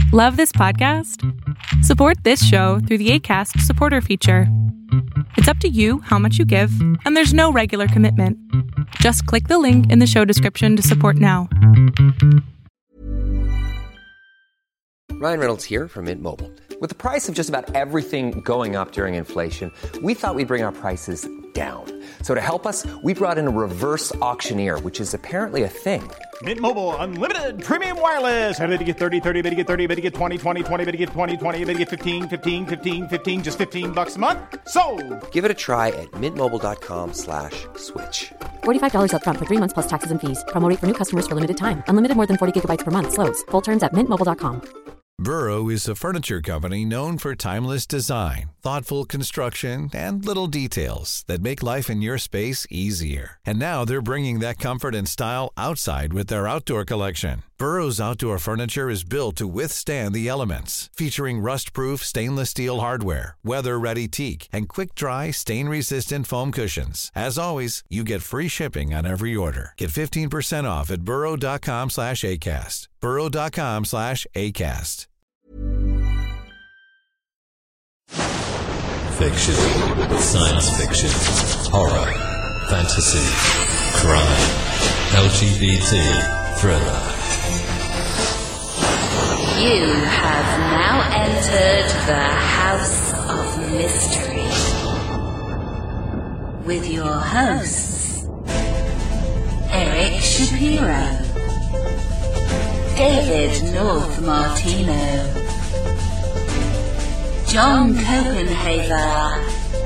Love this podcast? Support this show through the Acast supporter feature. It's up to you how much you give, and there's no regular commitment. Just click the link in the show description to support now. Ryan Reynolds here from Mint Mobile. With the price of just about everything going up during inflation, we thought we'd bring our prices down. So to help us, we brought in a reverse auctioneer, which is apparently a thing. Mint Mobile Unlimited Premium Wireless. How to get 30, 30, bit to get 30, bit to get 20, 20, 20, bit to get 20, 20, bit to get 15, 15, 15, 15, just $15 a month? Sold! Give it a try at mintmobile.com/switch. $45 up front for 3 months plus taxes and fees. Promo rate for new customers for limited time. Unlimited more than 40 gigabytes per month. Slows full terms at mintmobile.com. Burrow is a furniture company known for timeless design, thoughtful construction, and little details that make life in your space easier. And now they're bringing that comfort and style outside with their outdoor collection. Burrow's outdoor furniture is built to withstand the elements, featuring rust-proof stainless steel hardware, weather-ready teak, and quick-dry, stain-resistant foam cushions. As always, you get free shipping on every order. Get 15% off at burrow.com/ACAST. burrow.com/ACAST. Fiction, science fiction, horror, fantasy, crime, LGBT, thriller. You have now entered the House of Mystery with your hosts, Eric Shapiro, David North Martino, John Copenhaver,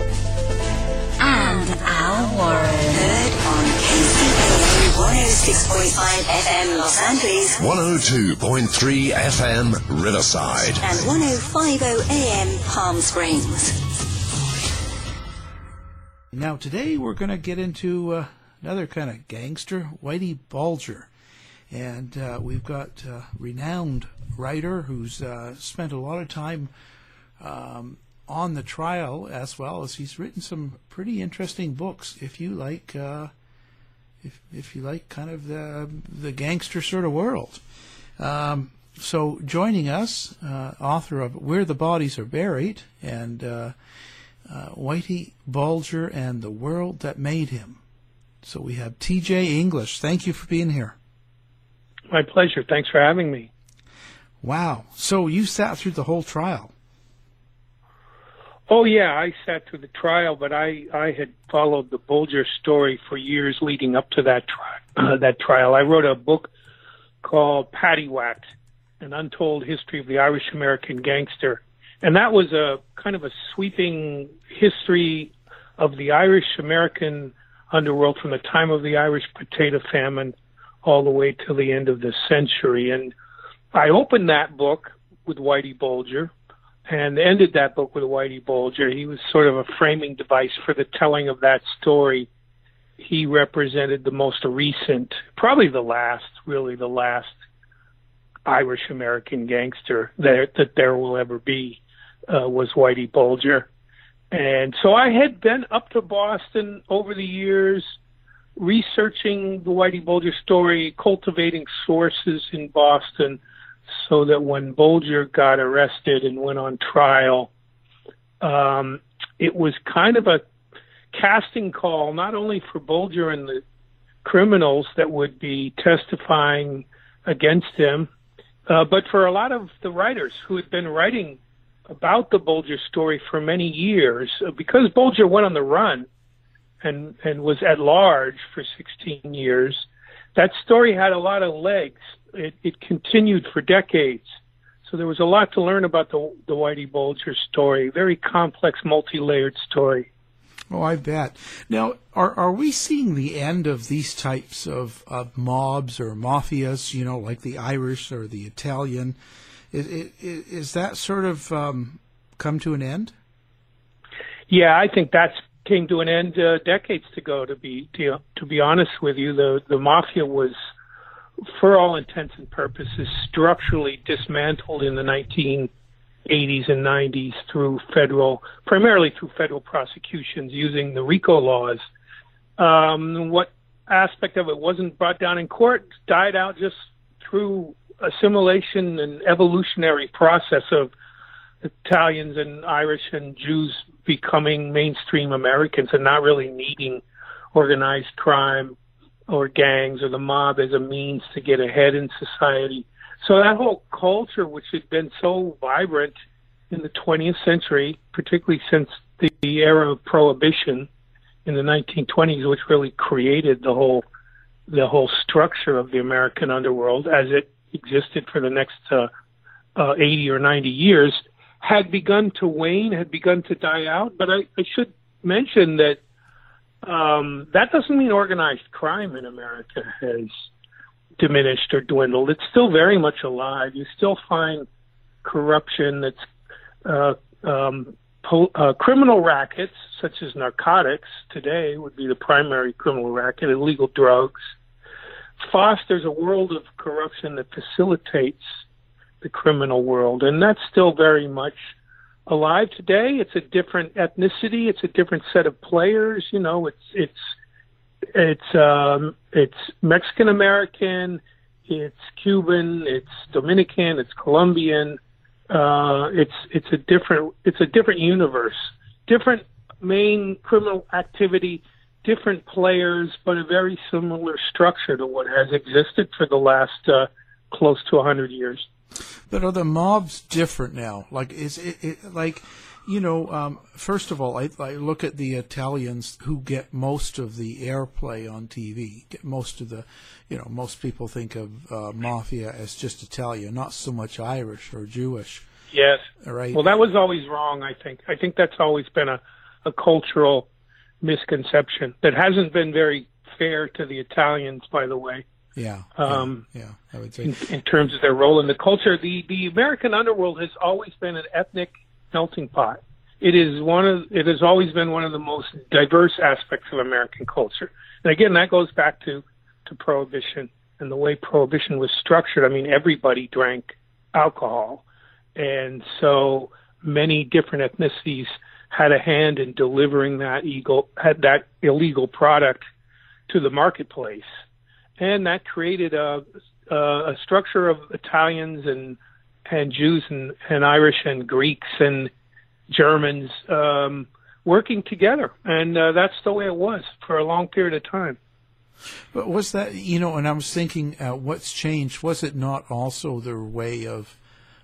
and Al Warren. Heard on KCAA 106.5 FM Los Angeles, 102.3 FM Riverside, and 105.0 AM Palm Springs. Now today we're going to get into another kind of gangster, Whitey Bulger. And we've got a renowned writer who's spent a lot of time on the trial, as well as he's written some pretty interesting books. If you like, if you like kind of the gangster sort of world. So joining us, author of Where the Bodies Are Buried and Whitey Bulger and the World That Made Him. So we have T.J. English. Thank you for being here. My pleasure. Thanks for having me. Wow. So you sat through the whole trial. Oh, yeah, I sat through the trial, but I had followed the Bulger story for years leading up to that trial. I wrote a book called Paddywhacked, An Untold History of the Irish-American Gangster. And that was a kind of a sweeping history of the Irish-American underworld from the time of the Irish potato famine all the way till the end of the century. And I opened that book with Whitey Bulger and ended that book with Whitey Bulger. He was sort of a framing device for the telling of that story. He represented the most recent, probably the last Irish-American gangster that there will ever be, was Whitey Bulger. And so I had been up to Boston over the years, researching the Whitey Bulger story, cultivating sources in Boston so that when Bulger got arrested and went on trial, it was kind of a casting call, not only for Bulger and the criminals that would be testifying against him, but for a lot of the writers who had been writing about the Bulger story for many years. Because Bulger went on the run and was at large for 16 years, that story had a lot of legs. It continued for decades. So there was a lot to learn about the Whitey Bulger story, very complex, multi-layered story. Oh, I bet. Now, are we seeing the end of these types of mobs or mafias, you know, like the Irish or the Italian? Is that sort of come to an end? Yeah, I think that's came to an end decades ago. To be honest with you, the mafia was, for all intents and purposes, structurally dismantled in the 1980s and 90s primarily through federal prosecutions using the RICO laws. What aspect of it wasn't brought down in court died out just through assimilation and evolutionary process of Italians and Irish and Jews becoming mainstream Americans and not really needing organized crime or gangs or the mob as a means to get ahead in society. So that whole culture, which had been so vibrant in the 20th century, particularly since the era of Prohibition in the 1920s, which really created the whole structure of the American underworld as it existed for the next 80 or 90 years, had begun to wane, had begun to die out. But I should mention that that doesn't mean organized crime in America has diminished or dwindled. It's still very much alive. You still find corruption that's criminal rackets, such as narcotics today would be the primary criminal racket, illegal drugs, fosters a world of corruption that facilitates the criminal world. And that's still very much alive today. It's a different ethnicity. It's a different set of players. You know, it's Mexican American, it's Cuban, it's Dominican, it's Colombian. It's a different universe, different main criminal activity, different players, but a very similar structure to what has existed for the last close to 100 years. But are the mobs different now? Like, is it like, you know, first of all, I look at the Italians who get most of the airplay on TV, get most of the, you know, most people think of mafia as just Italian, not so much Irish or Jewish. Yes. Right. Well, that was always wrong, I think. I think that's always been a cultural misconception that hasn't been very fair to the Italians, by the way. Yeah. Yeah, I would say. In terms of their role in the culture, the American underworld has always been an ethnic melting pot. It has always been one of the most diverse aspects of American culture. And again, that goes back to Prohibition and the way Prohibition was structured. I mean, everybody drank alcohol. And so many different ethnicities had a hand in delivering that illegal product to the marketplace. And that created a structure of Italians and Jews and Irish and Greeks and Germans working together. And that's the way it was for a long period of time. But was that, you know, and I was thinking, what's changed? Was it not also their way of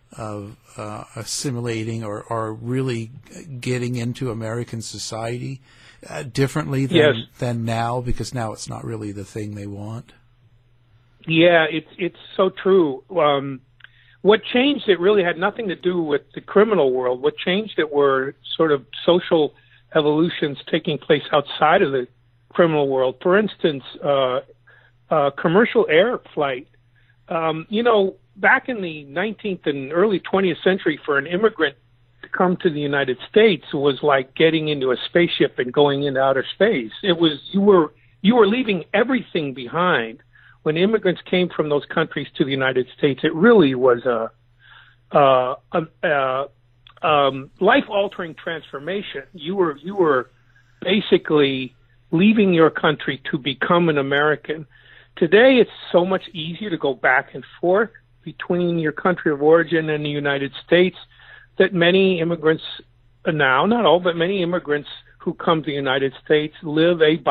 assimilating or really getting into American society differently than now? Because now it's not really the thing they want. Yeah, it's so true. What changed it really had nothing to do with the criminal world. What changed it were sort of social evolutions taking place outside of the criminal world. For instance, commercial air flight. You know, back in the 19th and early 20th century, for an immigrant to come to the United States was like getting into a spaceship and going into outer space. It was you were leaving everything behind. When immigrants came from those countries to the United States, it really was a life-altering transformation. You were basically leaving your country to become an American. Today, it's so much easier to go back and forth between your country of origin and the United States that many immigrants now, not all, but many immigrants who come to the United States live a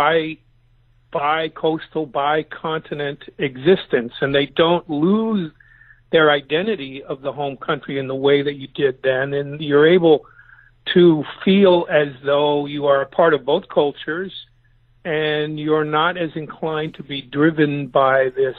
bi-coastal, bi-continent existence, and they don't lose their identity of the home country in the way that you did then, and you're able to feel as though you are a part of both cultures, and you're not as inclined to be driven by this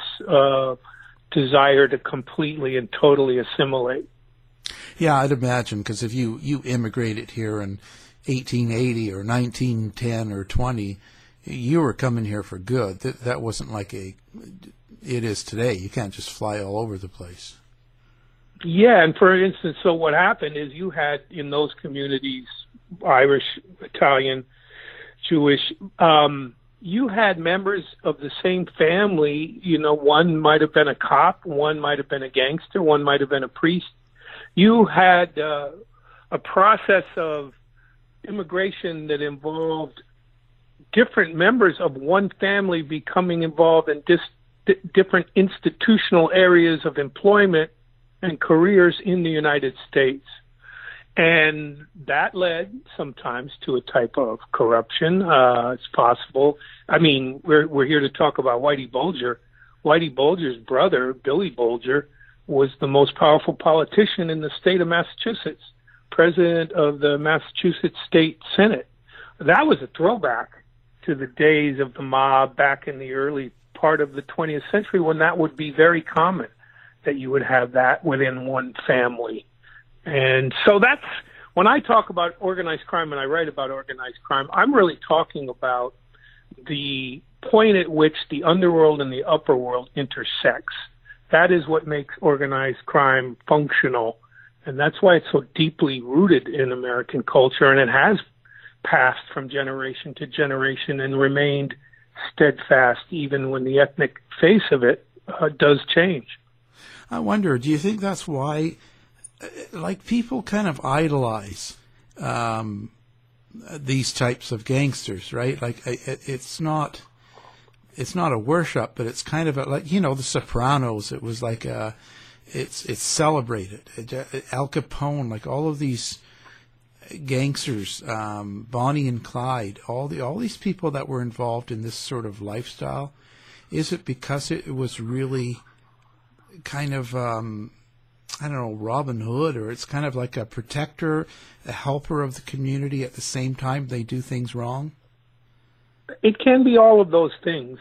desire to completely and totally assimilate. Yeah, I'd imagine, because if you immigrated here in 1880 or 1910 or 20, you were coming here for good. That wasn't like it is today. You can't just fly all over the place. Yeah, and for instance, so what happened is you had in those communities, Irish, Italian, Jewish, you had members of the same family. You know, one might have been a cop, one might have been a gangster, one might have been a priest. You had a process of immigration that involved different members of one family becoming involved in different institutional areas of employment and careers in the United States. And that led sometimes to a type of corruption. It's possible. I mean, we're here to talk about Whitey Bulger. Whitey Bulger's brother, Billy Bulger, was the most powerful politician in the state of Massachusetts, president of the Massachusetts State Senate. That was a throwback to the days of the mob back in the early part of the 20th century, when that would be very common, that you would have that within one family. And so that's, when I talk about organized crime and I write about organized crime, I'm really talking about the point at which the underworld and the upper world intersects. That is what makes organized crime functional. And that's why it's so deeply rooted in American culture, and it has passed from generation to generation and remained steadfast even when the ethnic face of it does change. I wonder, do you think that's why, like, people kind of idolize these types of gangsters, right? Like, it's not a worship, but it's kind of like, you know, The Sopranos. It was like it's celebrated. Al Capone, like all of these gangsters, Bonnie and Clyde, all these people that were involved in this sort of lifestyle. Is it because it was really kind of I don't know, Robin Hood, or it's kind of like a protector, a helper of the community at the same time they do things wrong? It can be all of those things.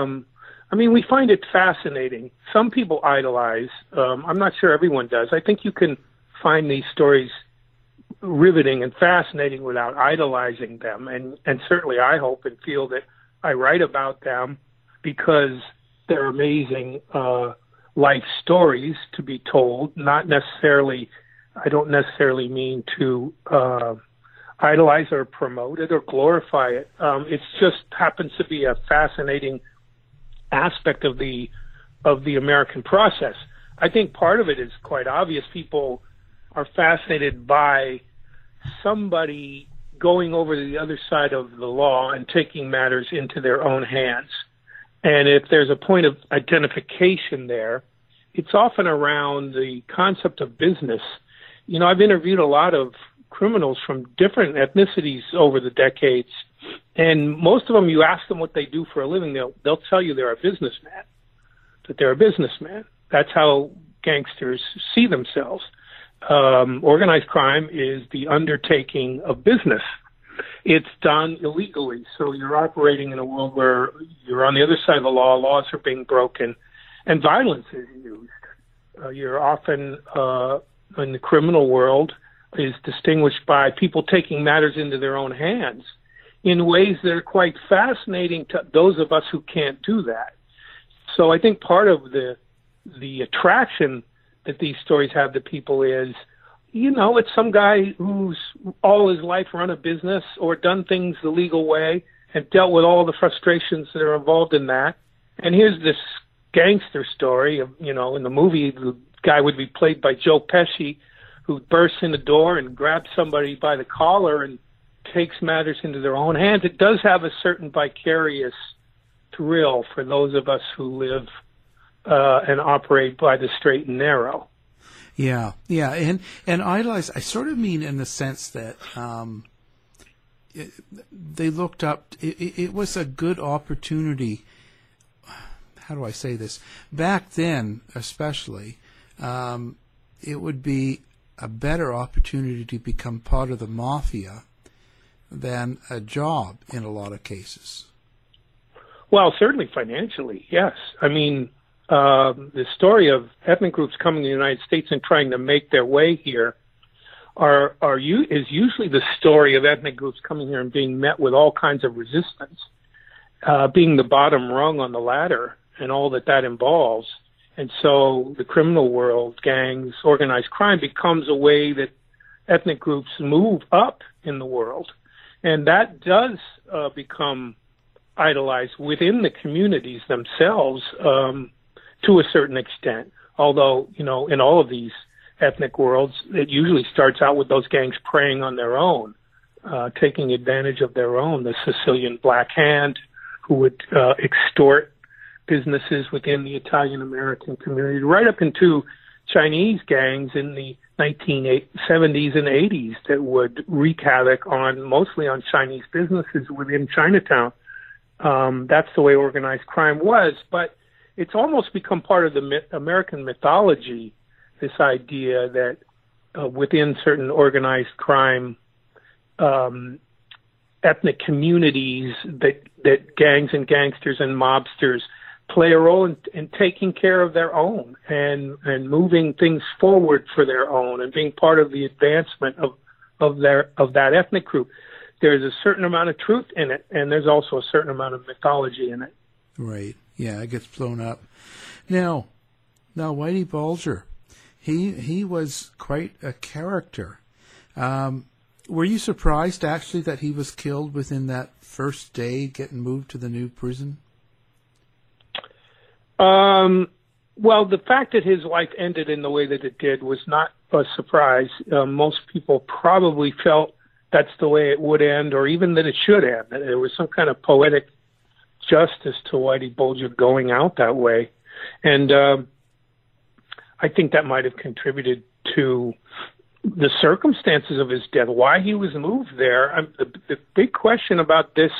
I mean, we find it fascinating. Some people idolize. I'm not sure everyone does. I think you can find these stories riveting and fascinating without idolizing them. And certainly I hope and feel that I write about them because they're amazing life stories to be told. Not necessarily, I don't necessarily mean to idolize or promote it or glorify it. It just happens to be a fascinating aspect of the American process. I think part of it is quite obvious. People are fascinated by somebody going over to the other side of the law and taking matters into their own hands. And if there's a point of identification there, it's often around the concept of business. You know, I've interviewed a lot of criminals from different ethnicities over the decades, and most of them, you ask them what they do for a living, they'll tell you they're a businessman, that they're a businessman. That's how gangsters see themselves. Organized crime is the undertaking of business. It's done illegally, so you're operating in a world where you're on the other side of the law, laws are being broken, and violence is used. You're often, in the criminal world, is distinguished by people taking matters into their own hands in ways that are quite fascinating to those of us who can't do that. So I think part of the attraction that these stories have to people is, you know, it's some guy who's all his life run a business or done things the legal way and dealt with all the frustrations that are involved in that. And here's this gangster story of, you know, in the movie, the guy would be played by Joe Pesci, who bursts in the door and grabs somebody by the collar and takes matters into their own hands. It does have a certain vicarious thrill for those of us who live and operate by the straight and narrow. Yeah, and idolize, I sort of mean in the sense that they looked up, it was a good opportunity. How do I say this? Back then, especially, it would be a better opportunity to become part of the mafia than a job in a lot of cases. Well, certainly financially, yes. I mean, the story of ethnic groups coming to the United States and trying to make their way here is usually the story of ethnic groups coming here and being met with all kinds of resistance, being the bottom rung on the ladder and all that involves. And so the criminal world, gangs, organized crime becomes a way that ethnic groups move up in the world. And that does become idolized within the communities themselves to a certain extent. Although, you know, in all of these ethnic worlds, it usually starts out with those gangs preying on their own, taking advantage of their own. The Sicilian Black Hand, who would extort businesses within the Italian-American community, right up into Chinese gangs in the 1970s and 80s that would wreak havoc mostly on Chinese businesses within Chinatown. That's the way organized crime was, but it's almost become part of the American mythology, this idea that within certain organized crime ethnic communities that gangs and gangsters and mobsters play a role in taking care of their own and moving things forward for their own and being part of the advancement of that ethnic group. There's a certain amount of truth in it, and there's also a certain amount of mythology in it. Right. Yeah, it gets blown up. Now Whitey Bulger, he was quite a character. Were you surprised, actually, that he was killed within that first day getting moved to the new prison? Well, the fact that his life ended in the way that it did was not a surprise. Most people probably felt that's the way it would end, or even that it should end. That there was some kind of poetic justice to Whitey Bulger going out that way. And I think that might have contributed to the circumstances of his death, why he was moved there. The big question about this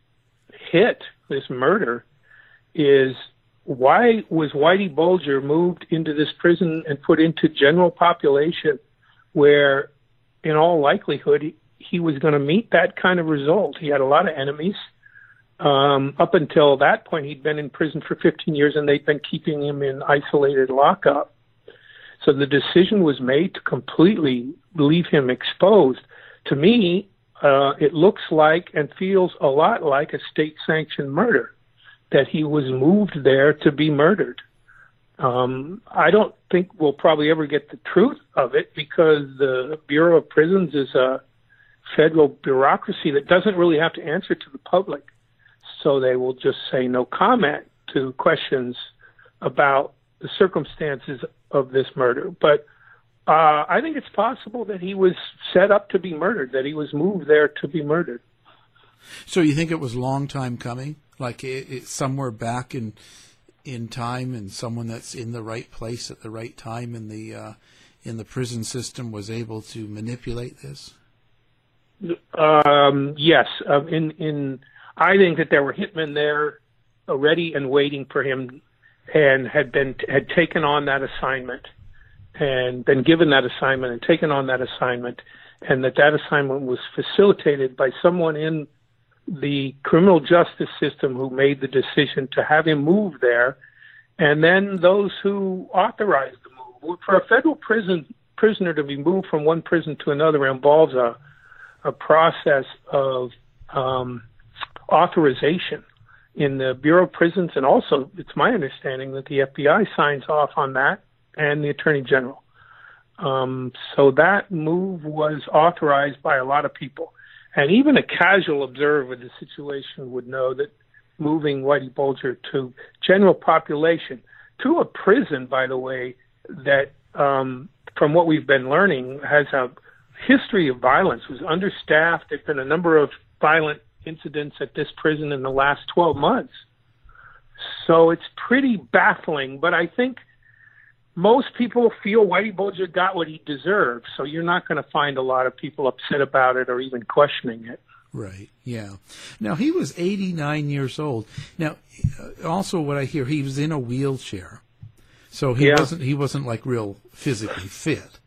murder, is why was Whitey Bulger moved into this prison and put into general population where, in all likelihood, he was going to meet that kind of result? He had a lot of enemies. Up until that point, he'd been in prison for 15 years, and they'd been keeping him in isolated lockup. So the decision was made to completely leave him exposed. To me, it looks like and feels a lot like a state-sanctioned murder, that he was moved there to be murdered. I don't think we'll probably ever get the truth of it, because the Bureau of Prisons is a federal bureaucracy that doesn't really have to answer to the public. So they will just say no comment to questions about the circumstances of this murder. But I think it's possible that he was set up to be murdered, that he was moved there to be murdered. So you think it was a long time coming? Like it's somewhere back in time, and someone that's in the right place at the right time in the prison system was able to manipulate this? Yes. I think that there were hitmen there ready and waiting for him, and had taken on that assignment, and been given that assignment and taken on that assignment, and that assignment was facilitated by someone in the criminal justice system who made the decision to have him move there, and then those who authorized the move. For a federal prisoner to be moved from one prison to another involves a process of authorization in the Bureau of Prisons, and also it's my understanding that the FBI signs off on that, and the Attorney General. So that move was authorized by a lot of people. And even a casual observer of the situation would know that moving Whitey Bulger to general population, to a prison, by the way, that from what we've been learning has a history of violence, was understaffed. There's been a number of violent incidents at this prison in the last 12 months. So it's pretty baffling, but I think most people feel Whitey Bulger got what he deserved, so you're not going to find a lot of people upset about it or even questioning it. Right, yeah. Now, he was 89 years old. Now, also what I hear, he was in a wheelchair, so he wasn't like real physically fit.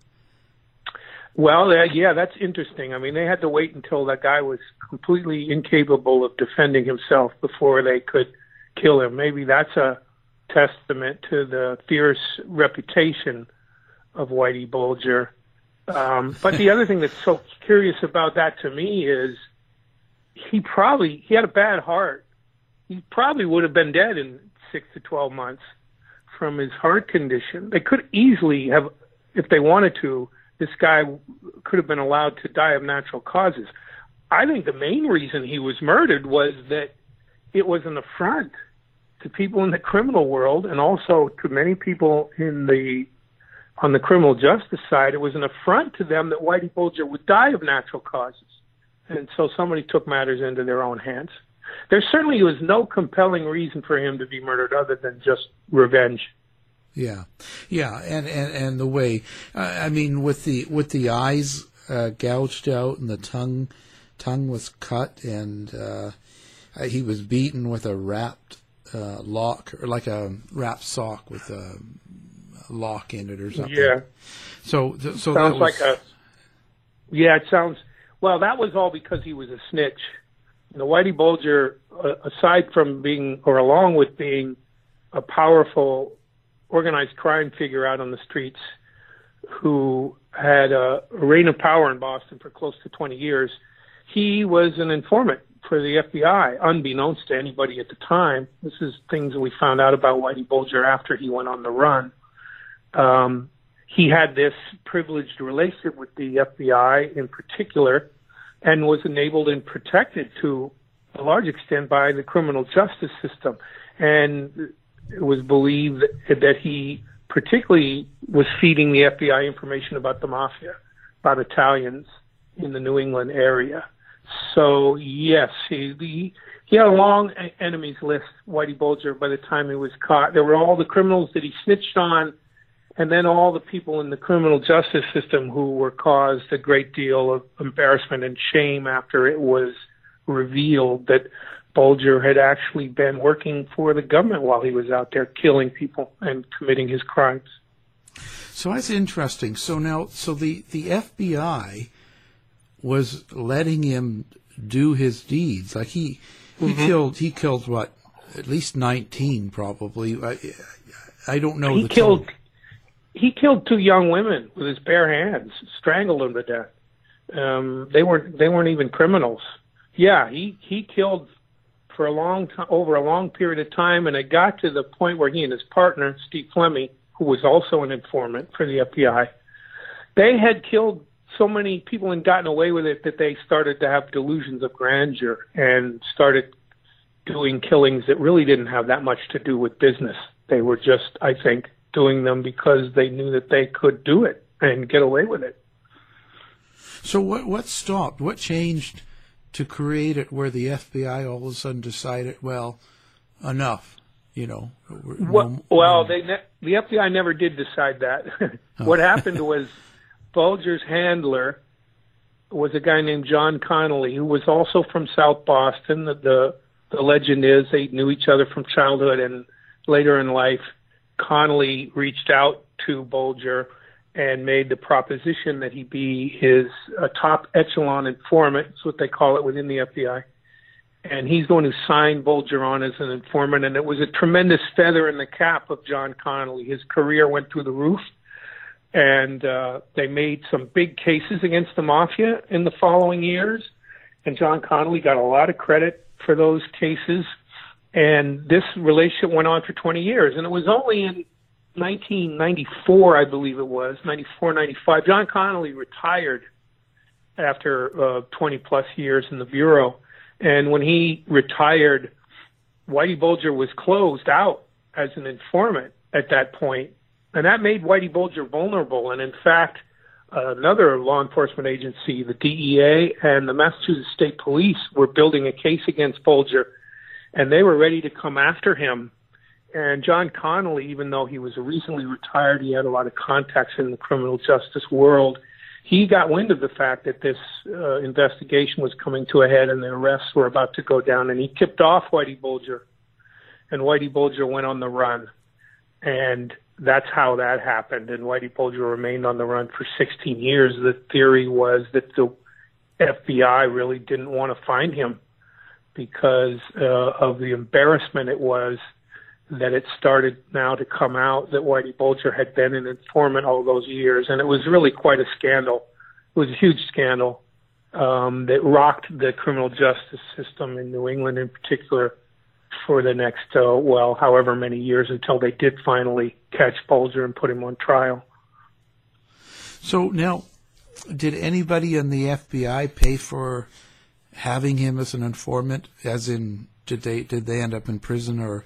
Well, yeah, that's interesting. I mean, they had to wait until that guy was completely incapable of defending himself before they could kill him. Maybe that's a testament to the fierce reputation of Whitey Bulger. But the other thing that's so curious about that to me is he had a bad heart. He probably would have been dead in 6 to 12 months from his heart condition. They could easily have, if they wanted to, this guy could have been allowed to die of natural causes. I think the main reason he was murdered was that it was an affront to people in the criminal world, and also to many people on the criminal justice side. It was an affront to them that Whitey Bulger would die of natural causes. And so somebody took matters into their own hands. There certainly was no compelling reason for him to be murdered other than just revenge. Yeah, and the way, I mean, with the eyes gouged out and the tongue was cut, and he was beaten with a wrapped lock, or like a wrapped sock with a lock in it or something. Yeah. So sounds that was, like a. Yeah, it sounds. Well, that was all because he was a snitch. Whitey Bulger, aside from being, or along with being, a powerful organized crime figure out on the streets who had a reign of power in Boston for close to 20 years, he was an informant for the FBI, unbeknownst to anybody at the time. This is things that we found out about Whitey Bulger after he went on the run. He had this privileged relationship with the FBI in particular, and was enabled and protected to a large extent by the criminal justice system. And it was believed that he particularly was feeding the FBI information about the mafia, about Italians in the New England area. So, yes, he had a long enemies list, Whitey Bulger, by the time he was caught. There were all the criminals that he snitched on, and then all the people in the criminal justice system who were caused a great deal of embarrassment and shame after it was revealed that Bulger had actually been working for the government while he was out there killing people and committing his crimes. So that's interesting. So the FBI was letting him do his deeds. Like he killed what, at least 19 probably. I don't know. He killed 2 young women with his bare hands, strangled them to death. They weren't even criminals. Yeah, he killed for a long time, over a long period of time, and it got to the point where he and his partner, Steve Fleming, who was also an informant for the FBI, they had killed so many people and gotten away with it that they started to have delusions of grandeur and started doing killings that really didn't have that much to do with business. They were just, I think, doing them because they knew that they could do it and get away with it. So what stopped? What changed to create it where the FBI all of a sudden decided, well, enough, the FBI never did decide that. What happened was Bulger's handler was a guy named John Connolly, who was also from South Boston. The legend is they knew each other from childhood, and later in life, Connolly reached out to Bulger and made the proposition that he be his top echelon informant. That's what they call it within the FBI. And he's going to sign Bulger on as an informant. And it was a tremendous feather in the cap of John Connolly. His career went through the roof. And they made some big cases against the mafia in the following years. And John Connolly got a lot of credit for those cases. And this relationship went on for 20 years. And it was only in 1994, I believe it was, 94, 95, John Connolly retired after 20-plus years in the Bureau. And when he retired, Whitey Bulger was closed out as an informant at that point. And that made Whitey Bulger vulnerable. And in fact, another law enforcement agency, the DEA and the Massachusetts State Police, were building a case against Bulger, and they were ready to come after him. And John Connolly, even though he was recently retired, he had a lot of contacts in the criminal justice world. He got wind of the fact that this investigation was coming to a head and the arrests were about to go down, and he tipped off Whitey Bulger. And Whitey Bulger went on the run. And that's how that happened. And Whitey Bulger remained on the run for 16 years. The theory was that the FBI really didn't want to find him because of the embarrassment it was that it started now to come out that Whitey Bulger had been an informant all those years. And it was really quite a scandal. It was a huge scandal that rocked the criminal justice system in New England in particular for the next, however many years until they did finally catch Bulger and put him on trial. So now, did anybody in the FBI pay for having him as an informant? As in, did they end up in prison or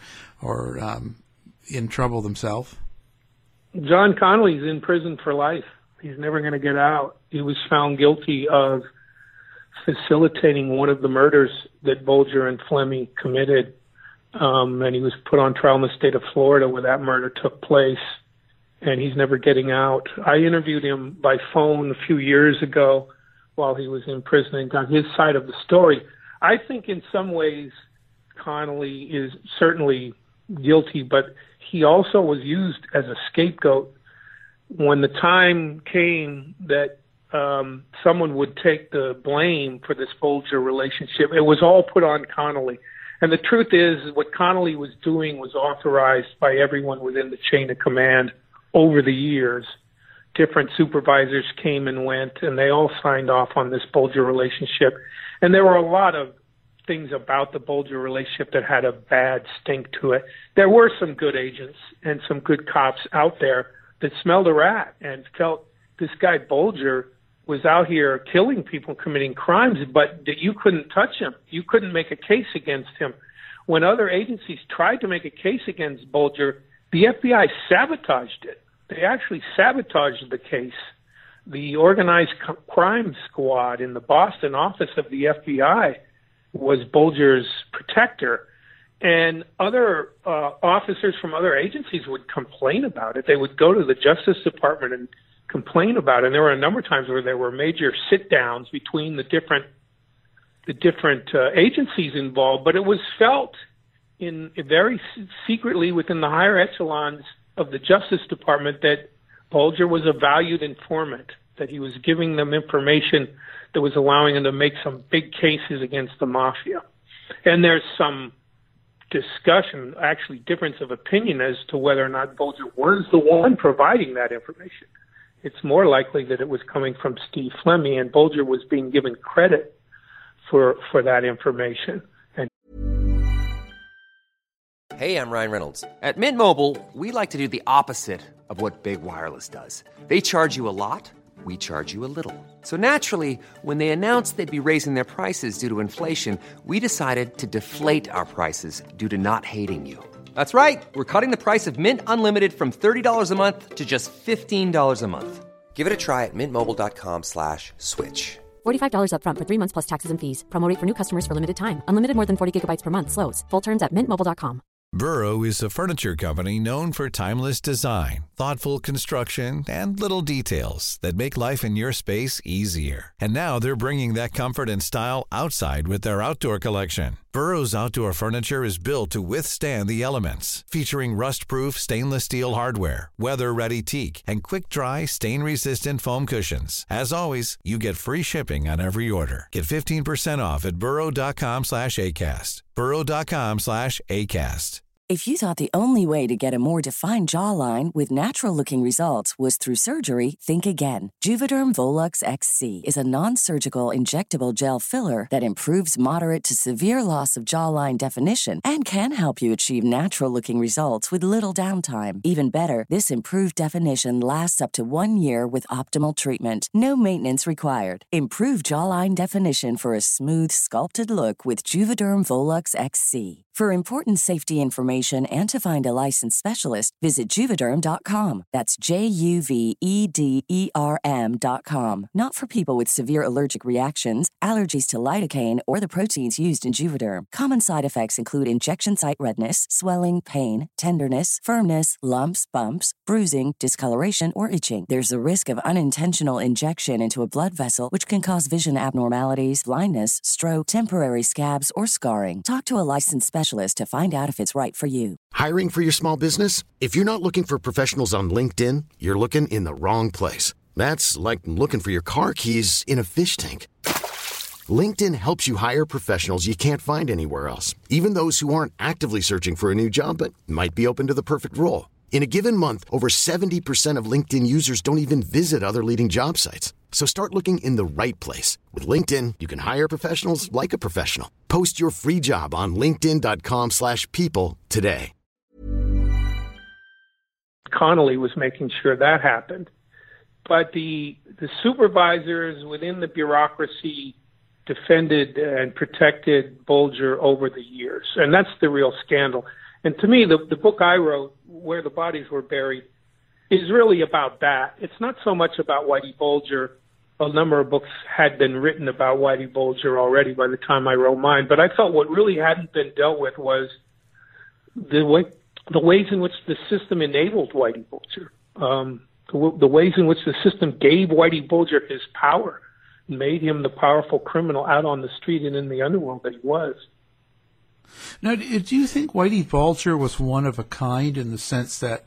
in trouble themselves? John Connolly's in prison for life. He's never going to get out. He was found guilty of facilitating one of the murders that Bulger and Flemmi committed. And he was put on trial in the state of Florida where that murder took place, and he's never getting out. I interviewed him by phone a few years ago while he was in prison and got his side of the story. I think in some ways Connolly is certainly guilty, but he also was used as a scapegoat. When the time came that someone would take the blame for this Bulger relationship, it was all put on Connolly. And the truth is, what Connolly was doing was authorized by everyone within the chain of command over the years. Different supervisors came and went, and they all signed off on this Bulger relationship. And there were a lot of things about the Bulger relationship that had a bad stink to it. There were some good agents and some good cops out there that smelled a rat and felt this guy Bulger was out here killing people, committing crimes, but that you couldn't touch him. You couldn't make a case against him. When other agencies tried to make a case against Bulger, the FBI sabotaged it. They actually sabotaged the case. The organized crime squad in the Boston office of the FBI was Bulger's protector. And other officers from other agencies would complain about it. They would go to the Justice Department and complain about it. And there were a number of times where there were major sit-downs between the different agencies involved. But it was felt in very secretly within the higher echelons of the Justice Department that Bulger was a valued informant, that he was giving them information that was allowing him to make some big cases against the mafia. And there's some discussion, actually difference of opinion as to whether or not Bulger was the one providing that information. It's more likely that it was coming from Steve Flemmi, and Bulger was being given credit for that information. Hey, I'm Ryan Reynolds. At Mint Mobile, we like to do the opposite of what Big Wireless does. They charge you a lot, we charge you a little. So naturally, when they announced they'd be raising their prices due to inflation, we decided to deflate our prices due to not hating you. That's right. We're cutting the price of Mint Unlimited from $30 a month to just $15 a month. Give it a try at mintmobile.com/switch. $45 up front for 3 months plus taxes and fees. Promo rate for new customers for limited time. Unlimited more than 40 gigabytes per month. Slows full terms at mintmobile.com. Burrow is a furniture company known for timeless design, thoughtful construction, and little details that make life in your space easier. And now they're bringing that comfort and style outside with their outdoor collection. Burrow's outdoor furniture is built to withstand the elements, featuring rust-proof stainless steel hardware, weather-ready teak, and quick-dry, stain-resistant foam cushions. As always, you get free shipping on every order. Get 15% off at burrow.com/ACAST. burrow.com/ACAST. If you thought the only way to get a more defined jawline with natural-looking results was through surgery, think again. Juvederm Volux XC is a non-surgical injectable gel filler that improves moderate to severe loss of jawline definition and can help you achieve natural-looking results with little downtime. Even better, this improved definition lasts up to 1 year with optimal treatment. No maintenance required. Improve jawline definition for a smooth, sculpted look with Juvederm Volux XC. For important safety information and to find a licensed specialist, visit Juvederm.com. That's JUVEDERM.com. Not for people with severe allergic reactions, allergies to lidocaine, or the proteins used in Juvederm. Common side effects include injection site redness, swelling, pain, tenderness, firmness, lumps, bumps, bruising, discoloration, or itching. There's a risk of unintentional injection into a blood vessel, which can cause vision abnormalities, blindness, stroke, temporary scabs, or scarring. Talk to a licensed specialist to find out if it's right for you. Hiring for your small business? If you're not looking for professionals on LinkedIn, you're looking in the wrong place. That's like looking for your car keys in a fish tank. LinkedIn helps you hire professionals you can't find anywhere else, even those who aren't actively searching for a new job but might be open to the perfect role. In a given month, over 70% of LinkedIn users don't even visit other leading job sites. So start looking in the right place. With LinkedIn, you can hire professionals like a professional. Post your free job on linkedin.com/people today. Connolly was making sure that happened. But the supervisors within the bureaucracy defended and protected Bulger over the years. And that's the real scandal. And to me, the book I wrote, Where the Bodies Were Buried, is really about that. It's not so much about Whitey Bulger, a number of books had been written about Whitey Bulger already by the time I wrote mine. But I felt what really hadn't been dealt with was the ways in which the system enabled Whitey Bulger, the ways in which the system gave Whitey Bulger his power, made him the powerful criminal out on the street and in the underworld that he was. Now, do you think Whitey Bulger was one of a kind in the sense that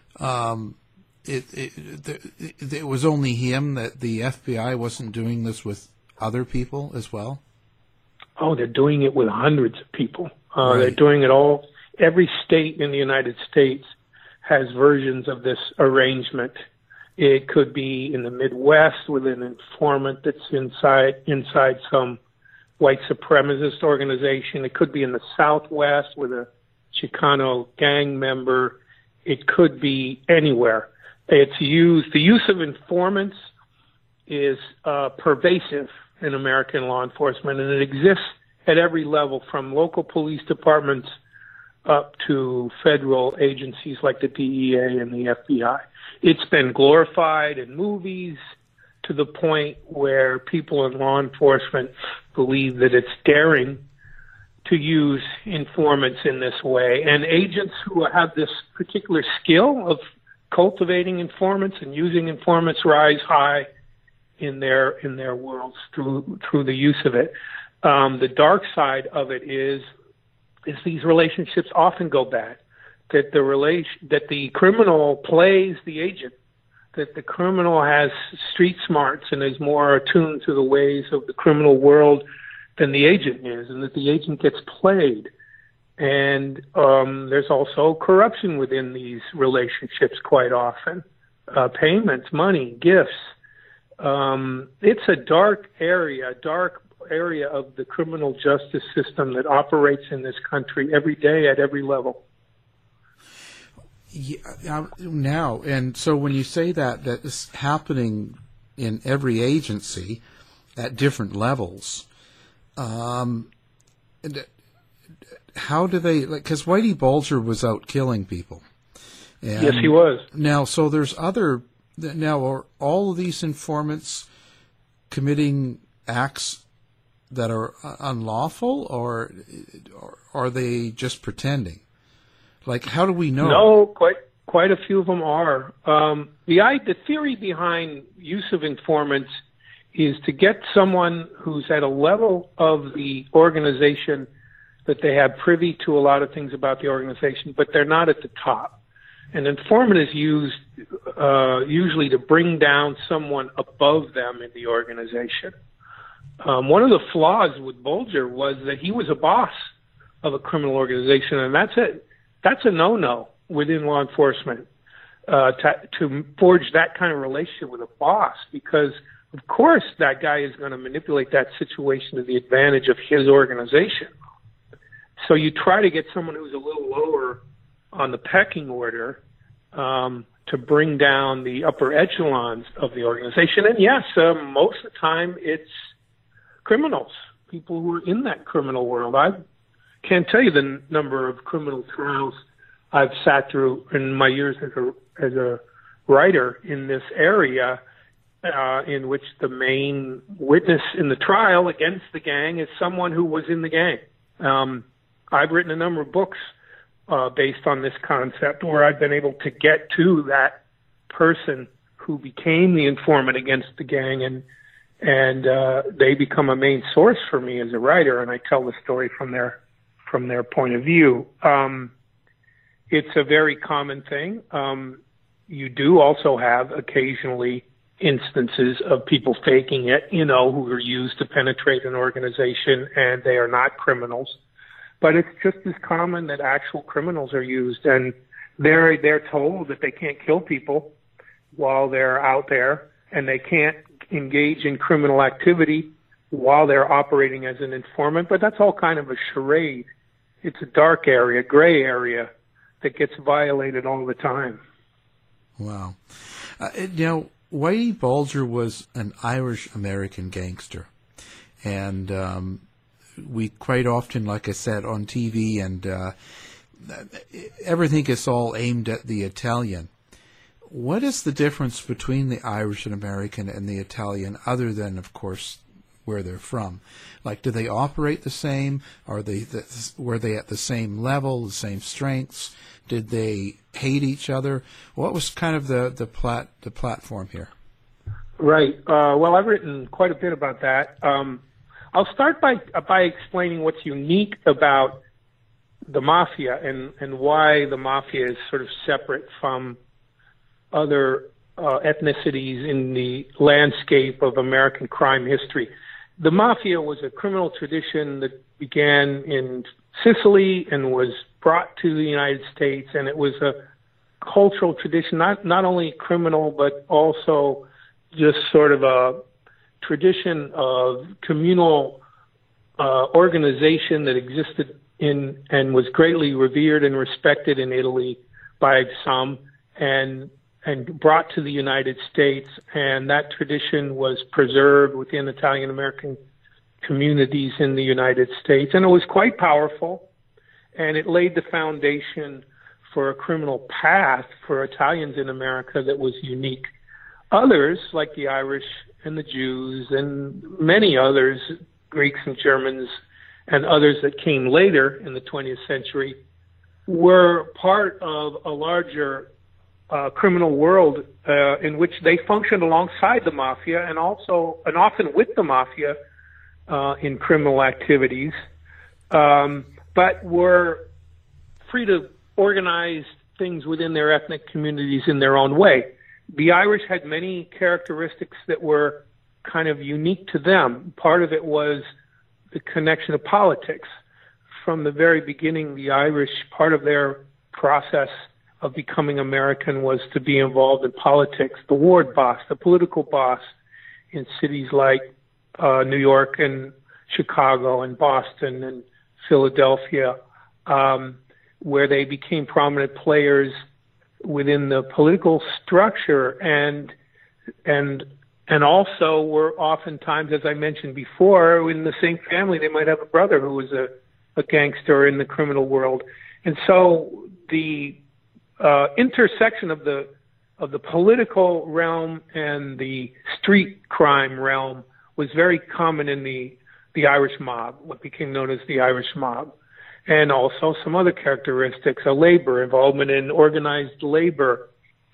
it was only him, that the FBI wasn't doing this with other people as well? Oh, they're doing it with hundreds of people. Right. They're doing it all. Every state in the United States has versions of this arrangement. It could be in the Midwest with an informant that's inside some white supremacist organization. It could be in the Southwest with a Chicano gang member. It could be anywhere. The use of informants is pervasive in American law enforcement, and it exists at every level, from local police departments up to federal agencies like the DEA and the FBI. It's been glorified in movies to the point where people in law enforcement believe that it's daring to use informants in this way. And agents who have this particular skill of cultivating informants and using informants rise high in their worlds through the use of it. The dark side of it is these relationships often go bad. That the criminal plays the agent, that the criminal has street smarts and is more attuned to the ways of the criminal world than the agent is, and that the agent gets played. And there's also corruption within these relationships quite often. Payments, money, gifts. It's a dark area of the criminal justice system that operates in this country every day at every level. Yeah, now, and so when you say that is happening in every agency at different levels, how do they, because Whitey Bulger was out killing people. And yes, he was. Now, so there's are all of these informants committing acts that are unlawful, or are they just pretending? Like, how do we know? No, quite a few of them are. The theory behind use of informants is to get someone who's at a level of the organization that they have privy to a lot of things about the organization, but they're not at the top. An informant is used usually to bring down someone above them in the organization. One of the flaws with Bulger was that he was a boss of a criminal organization, and that's it. That's a no-no within law enforcement, to forge that kind of relationship with a boss, because, of course, that guy is going to manipulate that situation to the advantage of his organization. So you try to get someone who's a little lower on the pecking order to bring down the upper echelons of the organization. And, yes, most of the time it's criminals, people who are in that criminal world. I can't tell you the number of criminal trials I've sat through in my years as a writer in this area, in which the main witness in the trial against the gang is someone who was in the gang. I've written a number of books based on this concept, where I've been able to get to that person who became the informant against the gang, and they become a main source for me as a writer, and I tell the story from their point of view. It's a very common thing. You do also have occasionally instances of people faking it, who are used to penetrate an organization, and they are not criminals. But it's just as common that actual criminals are used, and they're told that they can't kill people while they're out there, and they can't engage in criminal activity while they're operating as an informant. But that's all kind of a charade. It's a dark area, gray area that gets violated all the time. Wow. Now, Whitey Bulger was an Irish-American gangster. And we quite often, like I said, on TV, and everything is all aimed at the Italian. What is the difference between the Irish and American and the Italian, other than, of course, where they're from? Like, do they operate the same? Were they at the same level, the same strengths? Did they hate each other? What was kind of the platform here? Right. Well, I've written quite a bit about that. I'll start by explaining what's unique about the mafia and why the mafia is sort of separate from other ethnicities in the landscape of American crime history. The mafia was a criminal tradition that began in Sicily and was brought to the United States, and it was a cultural tradition, not only criminal, but also just sort of a tradition of communal organization that existed in and was greatly revered and respected in Italy by some, and brought to the United States, and that tradition was preserved within Italian-American communities in the United States, and it was quite powerful, and it laid the foundation for a criminal path for Italians in America that was unique. Others, like the Irish and the Jews and many others, Greeks and Germans and others that came later in the 20th century, were part of a larger criminal world in which they functioned alongside the mafia and often with the mafia in criminal activities, but were free to organize things within their ethnic communities in their own way. The Irish had many characteristics that were kind of unique to them. Part of it was the connection of politics. From the very beginning, the Irish, part of their process of becoming American was to be involved in politics. The ward boss, the political boss in cities like New York and Chicago and Boston and Philadelphia, where they became prominent players within the political structure, and also were oftentimes, as I mentioned before, in the same family. They might have a brother who was a gangster in the criminal world, and so the intersection of the political realm and the street crime realm was very common in the Irish mob, what became known as the Irish mob, and also some other characteristics: a labor involvement in organized labor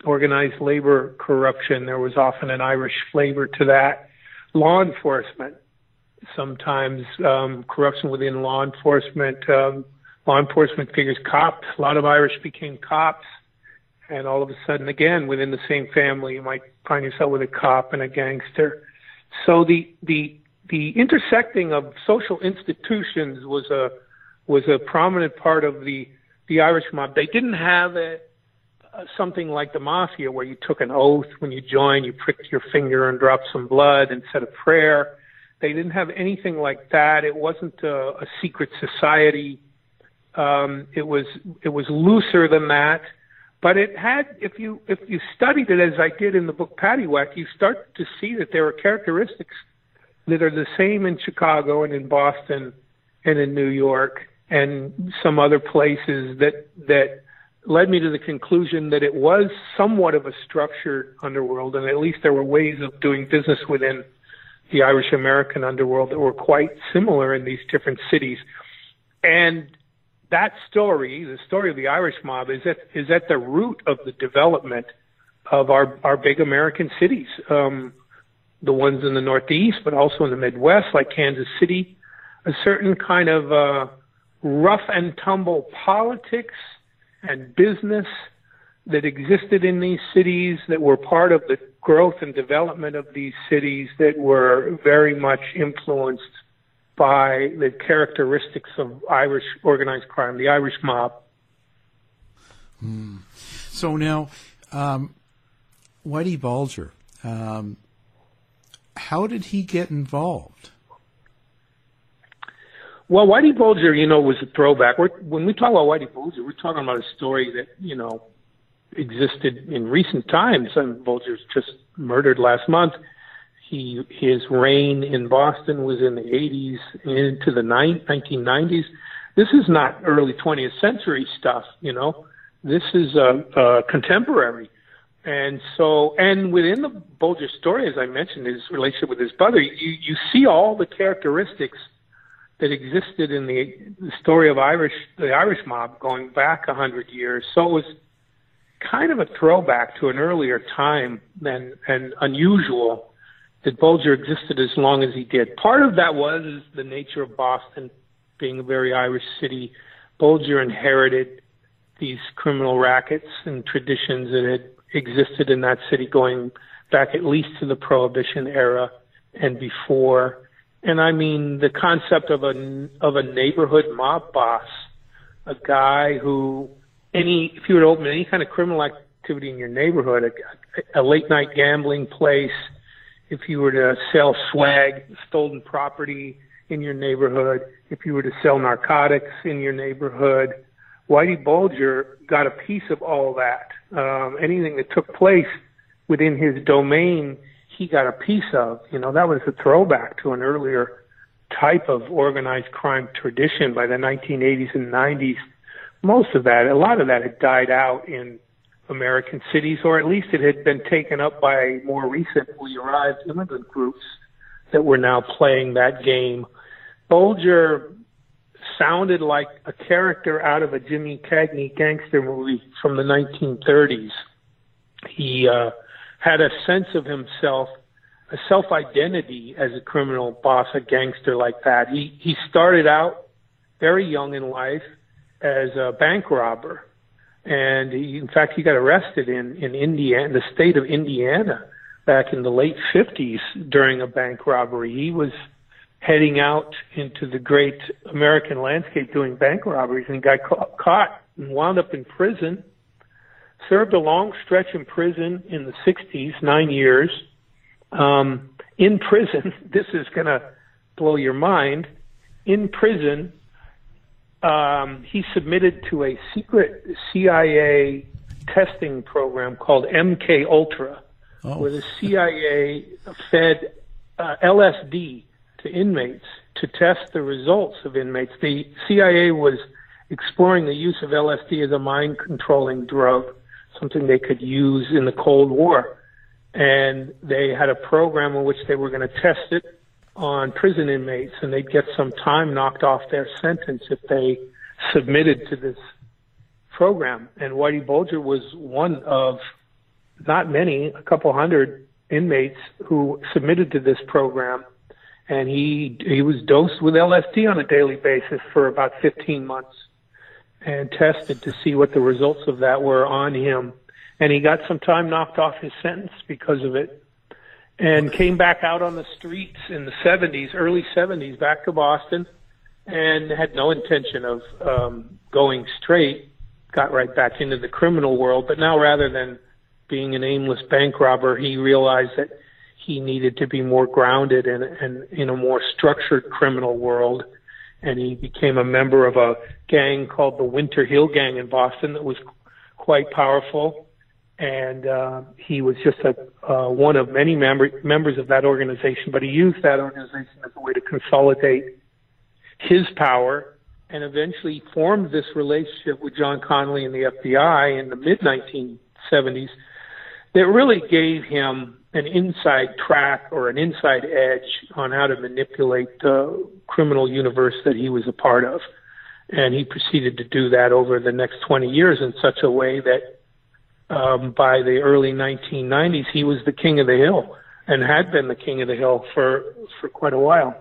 corruption. There was often an Irish flavor to that. Law enforcement, sometimes corruption within law enforcement. Law enforcement figures, cops. A lot of Irish became cops, and all of a sudden, again, within the same family, you might find yourself with a cop and a gangster. So the intersecting of social institutions was a prominent part of the Irish mob. They didn't have something like the mafia, where you took an oath when you joined, you pricked your finger and dropped some blood and said a prayer. They didn't have anything like that. It wasn't a secret society. It was looser than that, but it had. If you studied it, as I did in the book Paddywhack, you start to see that there are characteristics that are the same in Chicago and in Boston and in New York and some other places that led me to the conclusion that it was somewhat of a structured underworld, and at least there were ways of doing business within the Irish American underworld that were quite similar in these different cities. And that story, the story of the Irish mob, is at the root of the development of our big American cities, the ones in the Northeast, but also in the Midwest, like Kansas City. A certain kind of rough and tumble politics and business that existed in these cities, that were part of the growth and development of these cities, that were very much influenced by the characteristics of Irish organized crime, the Irish mob. So now, Whitey Bulger, how did he get involved? Well, Whitey Bulger, was a throwback. When we talk about Whitey Bulger, we're talking about a story that, existed in recent times. And Bulger's just murdered last month. His reign in Boston was in the 80s into the 1990s. This is not early 20th century stuff, This is contemporary. And so, and within the Bolger story, as I mentioned, his relationship with his brother, you see all the characteristics that existed in the story of the Irish mob going back 100 years. So it was kind of a throwback to an earlier time and unusual that Bolger existed as long as he did. Part of that was the nature of Boston being a very Irish city. Bolger inherited these criminal rackets and traditions that had existed in that city going back at least to the Prohibition era and before. And I mean, the concept of a neighborhood mob boss, a guy who if you were to open any kind of criminal activity in your neighborhood, a late night gambling place, if you were to sell swag, stolen property in your neighborhood, if you were to sell narcotics in your neighborhood, Whitey Bulger got a piece of all that. Anything that took place within his domain, he got a piece of. That was a throwback to an earlier type of organized crime tradition by the 1980s and 90s. A lot of that had died out in American cities, or at least it had been taken up by more recently arrived immigrant groups that were now playing that game. Bulger sounded like a character out of a Jimmy Cagney gangster movie from the 1930s. He had a sense of himself, a self-identity as a criminal boss, a gangster like that. He started out very young in life as a bank robber. And in fact, he got arrested in Indiana, the state of Indiana, back in the late 50s during a bank robbery. He was heading out into the great American landscape doing bank robberies, and he got caught and wound up in prison, served a long stretch in prison in the 60s, 9 years. In prison, this is going to blow your mind, in prison, he submitted to a secret CIA testing program called MK Ultra, where the CIA fed LSD to inmates to test the results of inmates. The CIA was exploring the use of LSD as a mind-controlling drug, something they could use in the Cold War. And they had a program in which they were going to test it on prison inmates, and they'd get some time knocked off their sentence if they submitted to this program. And Whitey Bulger was one of not many, a couple hundred inmates who submitted to this program. And he was dosed with LSD on a daily basis for about 15 months and tested to see what the results of that were on him. And he got some time knocked off his sentence because of it, and came back out on the streets in the 70s, early 70s, back to Boston, and had no intention of going straight, got right back into the criminal world. But now, rather than being an aimless bank robber, he realized that he needed to be more grounded in a more structured criminal world. And he became a member of a gang called the Winter Hill Gang in Boston that was quite powerful. And he was just one of many members of that organization, but he used that organization as a way to consolidate his power, and eventually formed this relationship with John Connolly and the FBI in the mid-1970s that really gave him an inside track or an inside edge on how to manipulate the criminal universe that he was a part of. And he proceeded to do that over the next 20 years in such a way that by the early 1990s, he was the king of the hill and had been the king of the hill for quite a while.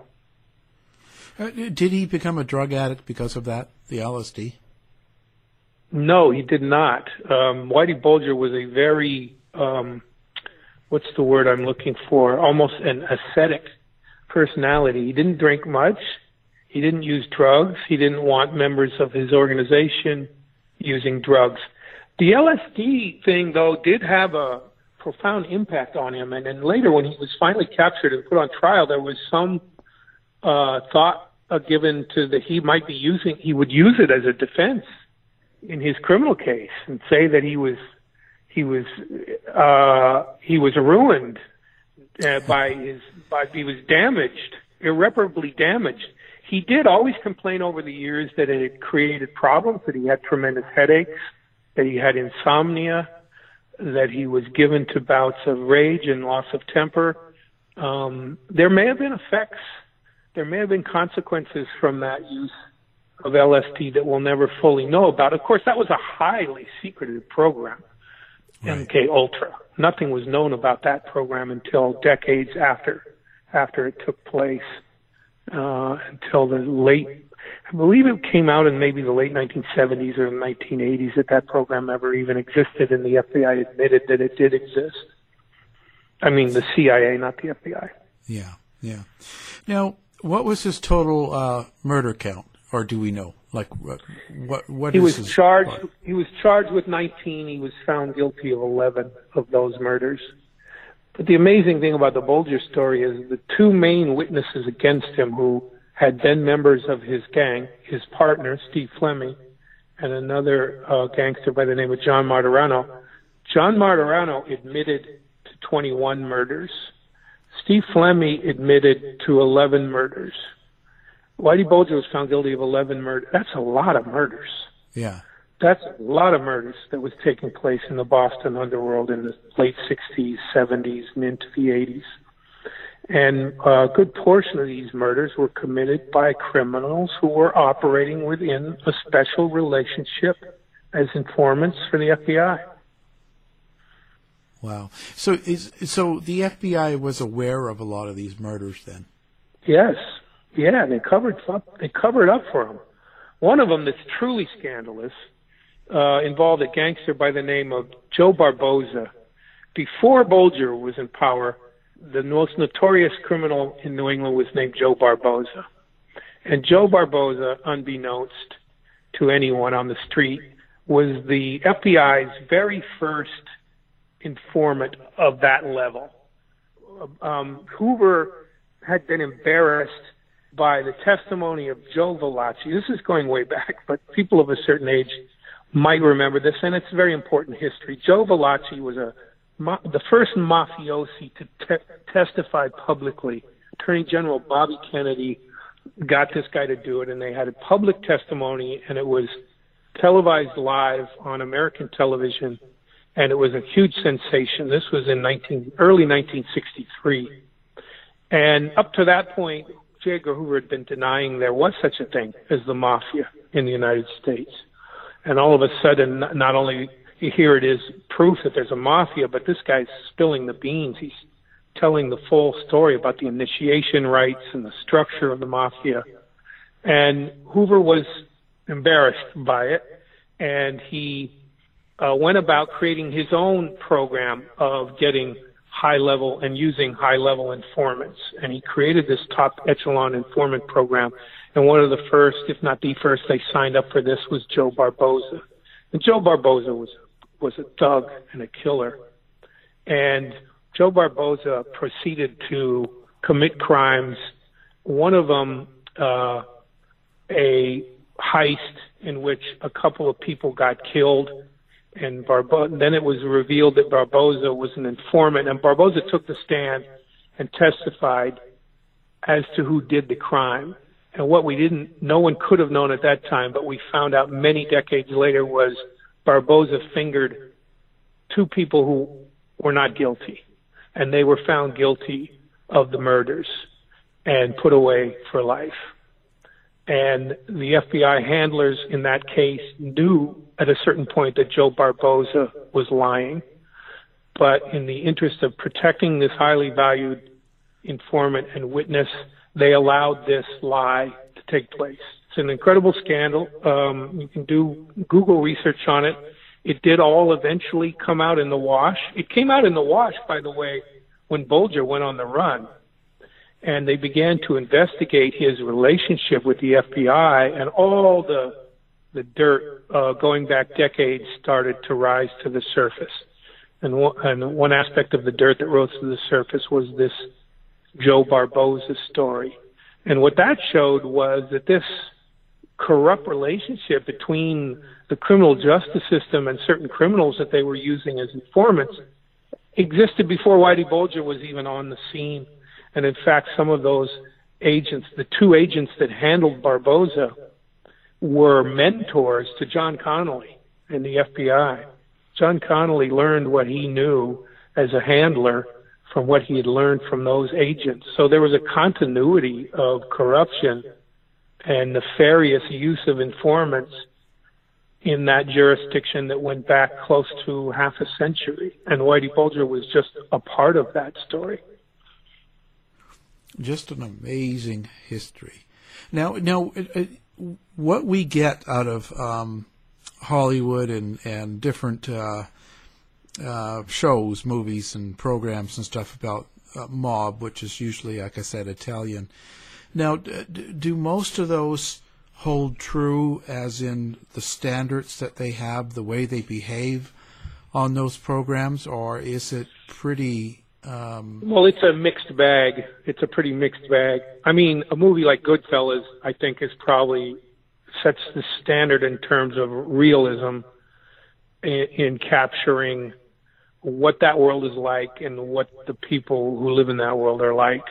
Did he become a drug addict because of that, the LSD? No, he did not. Whitey Bulger was a very, what's the word I'm looking for, almost an ascetic personality. He didn't drink much. He didn't use drugs. He didn't want members of his organization using drugs. The LSD thing, though, did have a profound impact on him. And then later, when he was finally captured and put on trial, there was some thought given to that he would use it as a defense in his criminal case and say that he was ruined he was damaged, irreparably damaged. He did always complain over the years that it had created problems, that he had tremendous headaches, that he had insomnia, that he was given to bouts of rage and loss of temper. There may have been effects. There may have been consequences from that use of LSD that we'll never fully know about. Of course, that was a highly secretive program, right. MK Ultra. Nothing was known about that program until decades after it took place, until the late, I believe it came out in maybe the late 1970s or 1980s that program ever even existed, and the FBI admitted that it did exist. I mean, the CIA, not the FBI. Yeah. Now, what was his total murder count, or do we know? Like, what he is was his charged? part? He was charged with 19. He was found guilty of 11 of those murders. But the amazing thing about the Bolger story is the two main witnesses against him, who had been members of his gang, his partner, Steve Fleming, and another gangster by the name of John Martorano. John Martorano admitted to 21 murders. Steve Fleming admitted to 11 murders. Whitey Bulger was found guilty of 11 murders. That's a lot of murders. Yeah. That's a lot of murders that was taking place in the Boston underworld in the late 60s, 70s, and into the 80s. And a good portion of these murders were committed by criminals who were operating within a special relationship as informants for the FBI. Wow. So the FBI was aware of a lot of these murders then? Yes. Yeah, they covered up for him. One of them that's truly scandalous involved a gangster by the name of Joe Barboza. Before Bulger was in power, the most notorious criminal in New England was named Joe Barboza. And Joe Barboza, unbeknownst to anyone on the street, was the FBI's very first informant of that level. Hoover had been embarrassed by the testimony of Joe Valachi. This is going way back, but people of a certain age might remember this, and it's very important history. Joe Valachi was the first mafiosi to testify publicly. Attorney General Bobby Kennedy got this guy to do it, and they had a public testimony, and it was televised live on American television, and it was a huge sensation. This was in early 1963. And up to that point, J. Edgar Hoover had been denying there was such a thing as the mafia in the United States. And all of a sudden, not only here it is proof that there's a mafia, but this guy's spilling the beans. He's telling the full story about the initiation rites and the structure of the mafia. And Hoover was embarrassed by it, and he went about creating his own program of getting high-level and using high-level informants. And he created this top echelon informant program. And one of the first, if not the first, they signed up for this was Joe Barboza. And Joe Barboza was a thug and a killer. And Joe Barboza proceeded to commit crimes. One of them, a heist in which a couple of people got killed. And then it was revealed that Barboza was an informant, and Barboza took the stand and testified as to who did the crime. And what no one could have known at that time, but we found out many decades later, was Barboza fingered two people who were not guilty, and they were found guilty of the murders and put away for life. And the FBI handlers in that case knew at a certain point that Joe Barboza was lying. But in the interest of protecting this highly valued informant and witness, they allowed this lie to take place. It's an incredible scandal. You can do Google research on it. It did all eventually come out in the wash. It came out in the wash, by the way, when Bulger went on the run. And they began to investigate his relationship with the FBI, and all the dirt going back decades started to rise to the surface. And one aspect of the dirt that rose to the surface was this Joe Barboza story. And what that showed was that this corrupt relationship between the criminal justice system and certain criminals that they were using as informants existed before Whitey Bulger was even on the scene. And in fact, some of those agents, the two agents that handled Barboza, were mentors to John Connolly in the FBI. John Connolly learned what he knew as a handler from what he had learned from those agents. So there was a continuity of corruption and nefarious use of informants in that jurisdiction that went back close to half a century. And Whitey Bulger was just a part of that story. Just an amazing history. Now, what we get out of Hollywood and different shows, movies, and programs and stuff about mob, which is usually, like I said, Italian. Now, do most of those hold true, as in the standards that they have, the way they behave on those programs, or is it pretty... Well, it's a mixed bag. It's a pretty mixed bag. I mean, a movie like Goodfellas, I think, is probably sets the standard in terms of realism in capturing what that world is like and what the people who live in that world are like.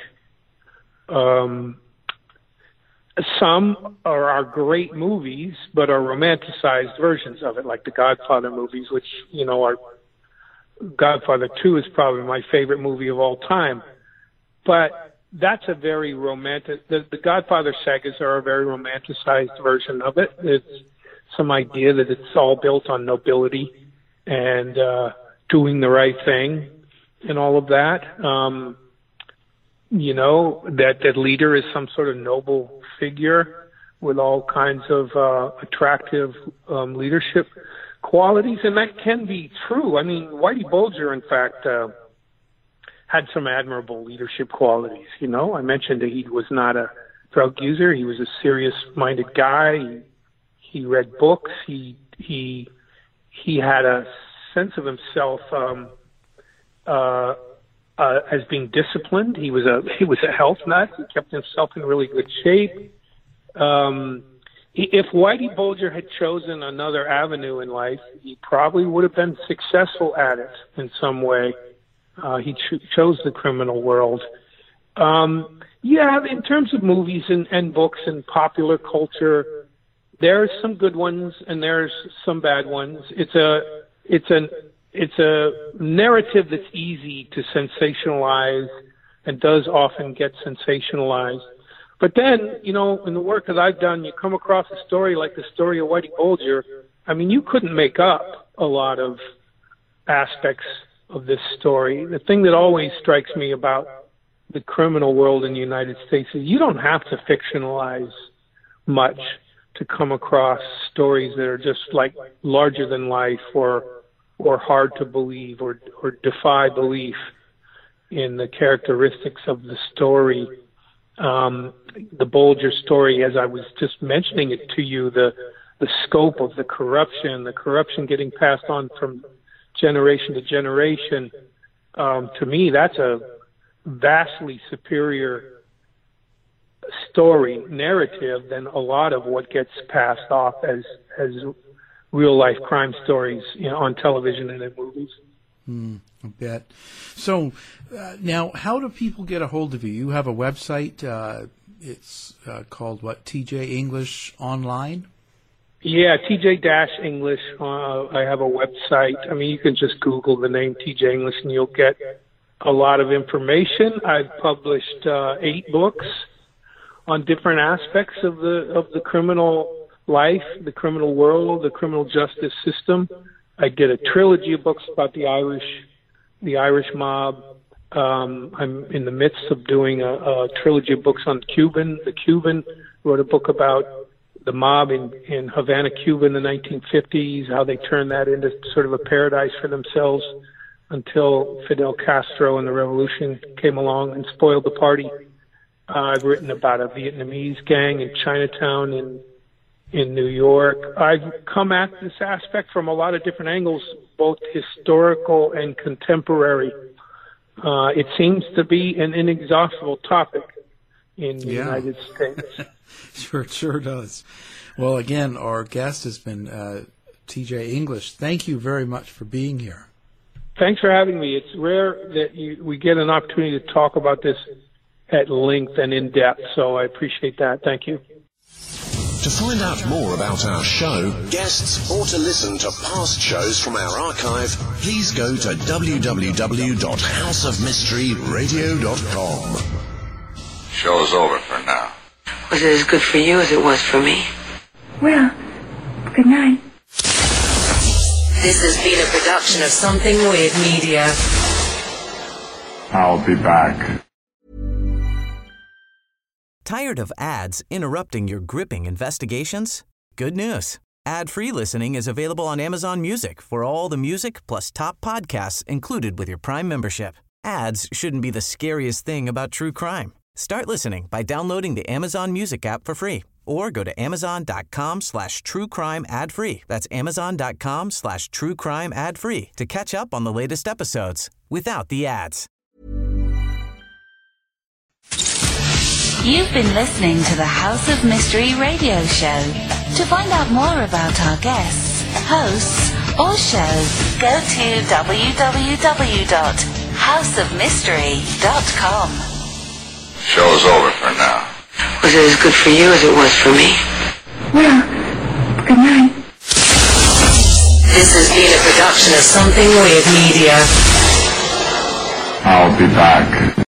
Some are great movies, but are romanticized versions of it, like the Godfather movies, which, you know, are Godfather 2 is probably my favorite movie of all time. But that's a very romantic, the Godfather sagas are a very romanticized version of it. It's some idea that it's all built on nobility and doing the right thing and all of that. You know, that leader is some sort of noble figure with all kinds of attractive leadership qualities, and that can be true. I mean, Whitey Bulger, in fact, had some admirable leadership qualities. You know, I mentioned that he was not a drug user. He was a serious-minded guy. He read books. He had a sense of himself as being disciplined. He was a health nut. He kept himself in really good shape. If Whitey Bulger had chosen another avenue in life, he probably would have been successful at it in some way. He chose the criminal world. Yeah, in terms of movies and books and popular culture, there's some good ones and there's some bad ones. It's a narrative that's easy to sensationalize and does often get sensationalized. But then, you know, in the work that I've done, you come across a story like the story of Whitey Bulger. I mean, you couldn't make up a lot of aspects of this story. The thing that always strikes me about the criminal world in the United States is you don't have to fictionalize much to come across stories that are just like larger than life or hard to believe or defy belief in the characteristics of the story. The Bulger story, as I was just mentioning it to you, the scope of the corruption getting passed on from generation to generation, to me, that's a vastly superior story narrative than a lot of what gets passed off as real life crime stories, you know, on television and in movies. I bet. So now, how do people get a hold of you? You have a website. It's called what? TJ English Online? Yeah, TJ-English. I have a website. I mean, you can just Google the name TJ English and you'll get a lot of information. I've published 8 books on different aspects of the criminal life, the criminal world, the criminal justice system. I did a trilogy of books about the Irish mob. I'm in the midst of doing a trilogy of books on the Cuban. Wrote a book about the mob in Havana, Cuba in the 1950s, how they turned that into sort of a paradise for themselves until Fidel Castro and the revolution came along and spoiled the party. I've written about a Vietnamese gang in Chinatown in New York. I've come at this aspect from a lot of different angles, both historical and contemporary. It seems to be an inexhaustible topic in the United States. Sure does. Well, again, our guest has been TJ English. Thank you very much for being here. Thanks for having me. It's rare that we get an opportunity to talk about this at length and in depth, so I appreciate that. Thank you. To find out more about our show, guests, or to listen to past shows from our archive, please go to www.houseofmysteryradio.com. Show's over for now. Was it as good for you as it was for me? Well, good night. This has been a production of Something Weird Media. I'll be back. Tired of ads interrupting your gripping investigations? Good news. Ad-free listening is available on Amazon Music for all the music plus top podcasts included with your Prime membership. Ads shouldn't be the scariest thing about true crime. Start listening by downloading the Amazon Music app for free or go to amazon.com/truecrime ad-free. That's amazon.com/truecrime ad-free to catch up on the latest episodes without the ads. You've been listening to the House of Mystery radio show. To find out more about our guests, hosts, or shows, go to www.houseofmystery.com. Show's over for now. Was it as good for you as it was for me? Well, good night. This has been a production of Something Weird Media. I'll be back.